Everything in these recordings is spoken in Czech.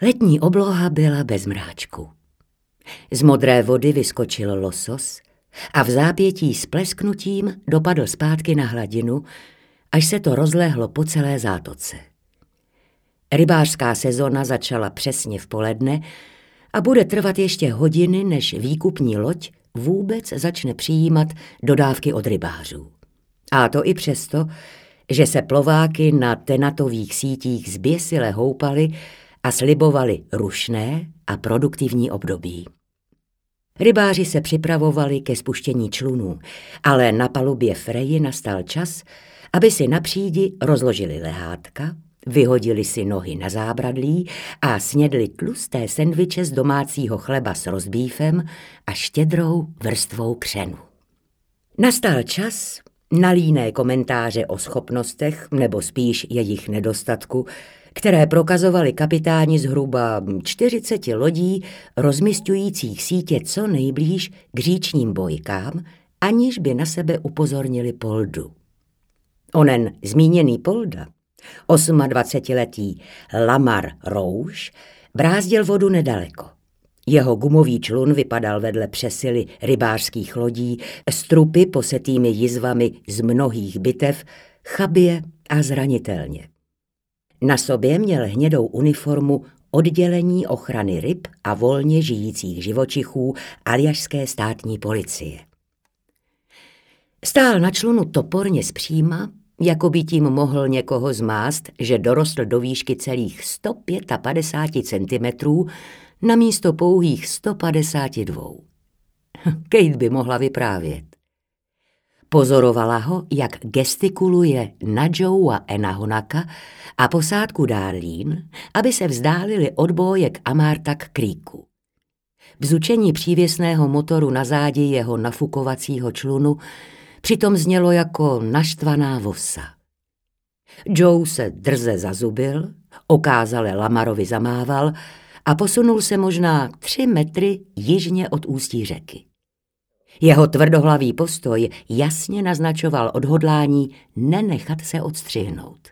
Letní obloha byla bez mráčku. Z modré vody vyskočil losos a v zápětí s plesknutím dopadl zpátky na hladinu, až se to rozlehlo po celé zátoce. Rybářská sezona začala přesně v poledne a bude trvat ještě hodiny, než výkupní loď vůbec začne přijímat dodávky od rybářů. A to i přesto, že se plováky na tenatových sítích zběsile houpaly a slibovali rušné a produktivní období. Rybáři se připravovali ke spuštění člunů, ale na palubě Freji nastal čas, aby si na přídi rozložili lehátka, vyhodili si nohy na zábradlí a snědli tlusté sendviče z domácího chleba s rostbífem a štědrou vrstvou křenu. Nastal čas na líné komentáře o schopnostech, nebo spíš jejich nedostatku, které prokazovali kapitáni zhruba 40 lodí rozmisťujících sítě co nejblíž k říčním bojkám, aniž by na sebe upozornili Poldu. Onen zmíněný Polda, 28letý Lamar Rouge, brázdil vodu nedaleko. Jeho gumový člun vypadal vedle přesily rybářských lodí s trupy posetými jizvami z mnohých bitev, chabě a zranitelně. Na sobě měl hnědou uniformu oddělení ochrany ryb a volně žijících živočichů aljašské státní policie. Stál na člunu toporně zpříma, jako by tím mohl někoho zmást, že dorostl do výšky celých 155 cm namísto pouhých 152. Kate by mohla vyprávět. Pozorovala ho, jak gestikuluje Nadžou a Enahonaka a posádku Darlín, aby se vzdálili od bójek Amartak Creeku. Bzučení přívěsného motoru na zádi jeho nafukovacího člunu přitom znělo jako naštvaná vosa. Joe se drze zazubil, okázale Lamarovi zamával a posunul se možná 3 metry jižně od ústí řeky. Jeho tvrdohlavý postoj jasně naznačoval odhodlání nenechat se odstřihnout.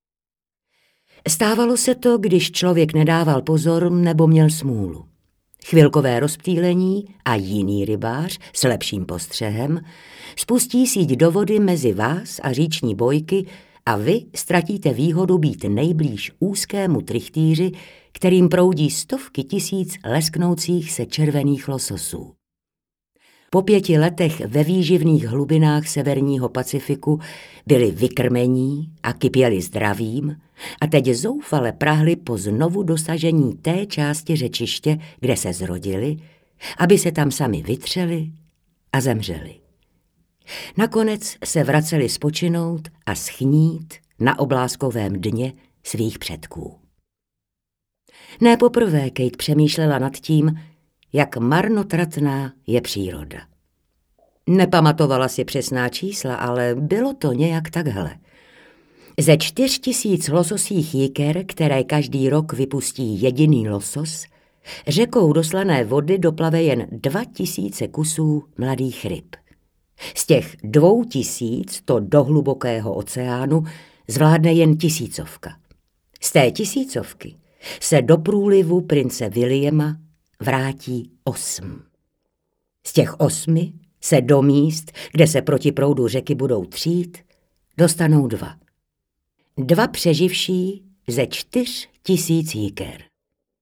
Stávalo se to, když člověk nedával pozor nebo měl smůlu. Chvilkové rozptýlení a jiný rybář s lepším postřehem spustí síť do vody mezi vás a říční bojky a vy ztratíte výhodu být nejblíž úzkému trichtýři, kterým proudí stovky tisíc lesknoucích se červených lososů. Po 5 letech ve výživných hlubinách severního Pacifiku byli vykrmení a kypěli zdravím a teď zoufale prahli po znovu dosažení té části řečiště, kde se zrodili, aby se tam sami vytřeli a zemřeli. Nakonec se vraceli spočinout a schnít na obláskovém dně svých předků. Ne poprvé Kate přemýšlela nad tím, jak marnotratná je příroda. Nepamatovala si přesná čísla, ale bylo to nějak takhle. Ze 4000 lososích jiker, které každý rok vypustí jediný losos, řekou do slané vody doplave jen 2000 kusů mladých ryb. Z těch 2000 to do hlubokého oceánu zvládne jen 1000. Z té 1000 se do průlivu prince Williama vrátí 8. Z těch 8 se do míst, kde se proti proudu řeky budou třít, dostanou 2. 2 přeživší ze 4000 jiker.